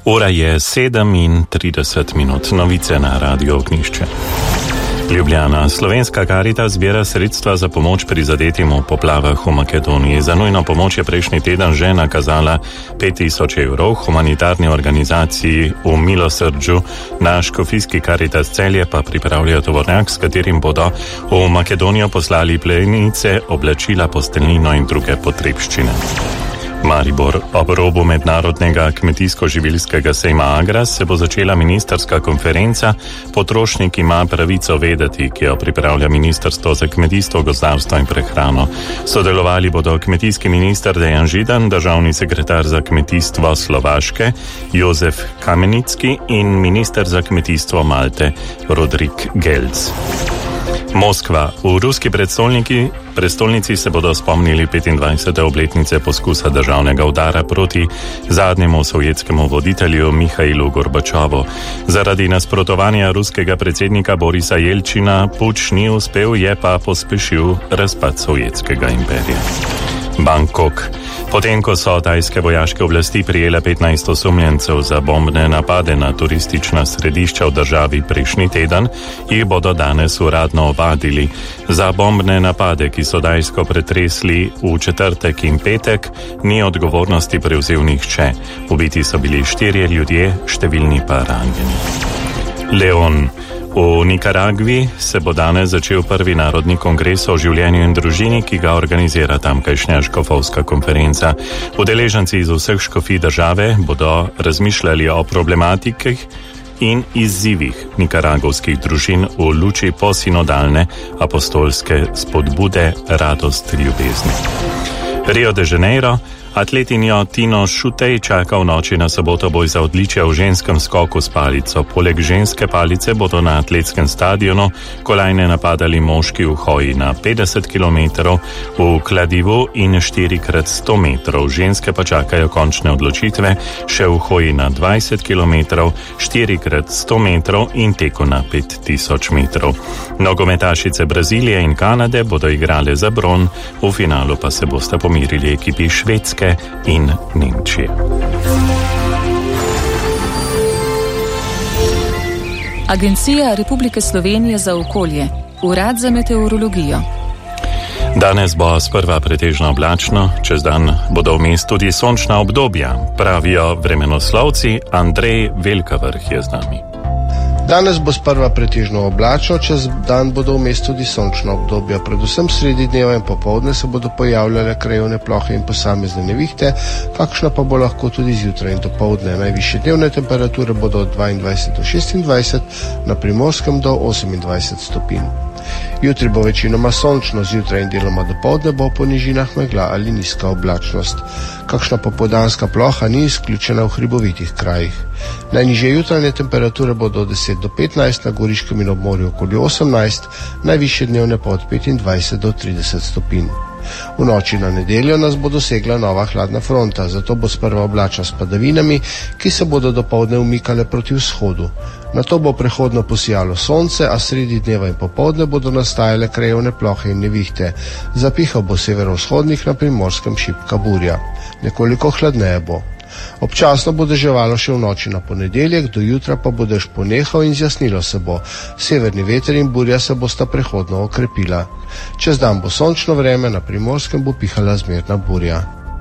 Ura je 7:30, novice na Radio Ognjišče. Ljubljana. Slovenska Karitas zbira sredstva za pomoč prizadetim v poplavah v Makedoniji. Za nujno pomoč je prejšnji teden že nakazala 5.000 evrov humanitarni organizaciji v Milosrdžu. Na škofijski Karitas Celje pa pripravljajo tovornjak, s katerim bodo v Makedonijo poslali plenice, oblačila, posteljnino in druge potrebščine. Maribor. Ob robu mednarodnega kmetijsko-živilskega sejma Agras se bo začela ministerska konferenca Potrošnik ima pravico vedeti, ki jo pripravlja Ministrstvo za kmetijstvo, gozdarstvo in prehrano. Sodelovali bodo kmetijski minister Dejan Židan, državni sekretar za kmetijstvo Slovaške Jozef Kamenicki in minister za kmetijstvo Malte Rodrik Gelc. Moskva. V ruski prestolnici se bodo spomnili 25. obletnice poskusa državnega udara proti zadnjemu sovjetskemu voditelju Mihajlu Gorbačovu. Zaradi nasprotovanja ruskega predsednika Borisa Jelčina puč ni uspel, je pa pospešil razpad sovjetskega imperija. Bangkok. Potem, ko so tajske vojaške oblasti prijele 15 osumljencev za bombne napade na turistična središča v državi prejšnji teden, jih bodo danes uradno ovadili. Za bombne napade, ki so Tajsko pretresli v četrtek in petek, ni odgovornosti prevzel nihče. Ubiti so bili 4 ljudje, številni pa ranjeni. Leon. V Nikaragvi se bo danes začel prvi narodni kongres o življenju in družini, ki ga organizira tamkajšnja škofovska konferenca. Udeleženci iz vseh škofij države bodo razmišljali o problematikah in izzivih nikaragovskih družin v luči posinodalne apostolske spodbude radost ljubezni. Rio de Janeiro. Atletinjo Tino Šutej čaka v noči na soboto boj za odličje v ženskem skoku s palico. Poleg ženske palice bodo na atletskem stadionu kolajne napadali moški v hoji na 50 km, v kladivu in 4x100 metrov. Ženske pa čakajo končne odločitve še v hoji na 20 km, 4x100 metrov in teku na 5000 metrov. Nogometašice Brazilije in Kanade bodo igrale za bron, v finalu pa se bosta pomirili ekipi Švedske in Nemčije. Agencija Republike Slovenije za okolje, Urad za meteorologijo. Danes bo sprva pretežno oblačno, čez dan bodo vmes tudi sončna obdobja, pravijo vremenoslovci. Andrej Velkavrh je z nami. Danes bo sprva pretežno oblačno, čez dan bodo vmes tudi sončna obdobja. Predvsem sredi dneva in popoldne se bodo pojavljale krajevne plohe in posamezne nevihte, kakšna pa bo lahko tudi zjutraj in dopoldne. Najvišje dnevne temperature bodo od 22 do 26, na Primorskem do 28 stopinj. Jutri bo večinoma sončno, zjutraj in deloma dopoldne bo po nižinah megla ali nizka oblačnost. Kakšna popoldanska ploha ni izključena v hribovitih krajih. Najnižje jutranje temperature bodo od 10 do 15, na Goriškem in obmorju okoli 18, najvišje dnevne pa od 25 do 30 stopinj. V noči na nedeljo nas bo dosegla nova hladna fronta, zato bo sprva oblačno s padavinami, ki se bodo dopoldne umikale proti vzhodu. Nato bo prehodno posijalo sonce, a sredi dneva in popoldne bodo nastajale krajevne plohe in nevihte. Zapihal bo severovzhodnik, na Primorskem šibka burja. Nekoliko hladneje bo. Občasno bo deževalo še v noči na ponedeljek, do jutra pa bo dež ponehal in zjasnilo se bo. Severni veter in burja se bosta prehodno okrepila. Čez dan bo sončno vreme, na Primorskem bo pihala zmerna burja.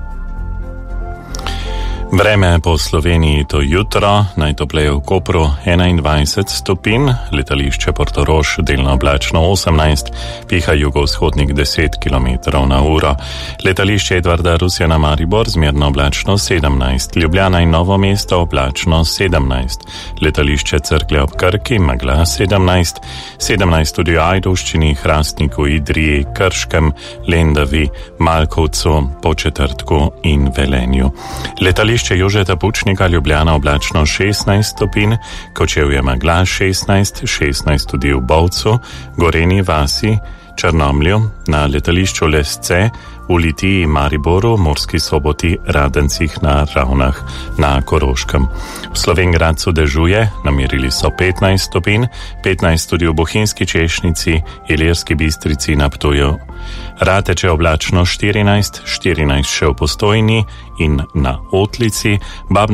Vreme po Sloveniji to jutro, najtopleje v Kopru 21 stopinj, letališče Portorož delno oblačno 18, piha jugovzhodnik 10 km na uro. Letališče Edvarda Rusjana Maribor zmerno oblačno 17, Ljubljana in Novo mesto oblačno 17, letališče Cerklje ob Krki megla 17, 17 tudi v Ajdovščini, Hrastniku, Idriji, Krškem, Lendavi, Malkovcu, Podčetrtku in Velenju. Letališče Jožeta Pučnika Ljubljana oblačno 16 stopinj, Kočevje megla 16, 16 tudi v Bovcu, Gorenji vasi, Črnomlju, na letališču Lesce, v Litiji, Mariboru, Murski Soboti, Radencih, na Ravnah, na Koroškem. V Slovenj Gradcu dežuje, namerili so 15 stopinj, 15 tudi v Bohinjski Češnici, Ilirski Bistrici, na Ptuju. Rateče oblačno 14, 14 še v Postojni in na Otlici, Babna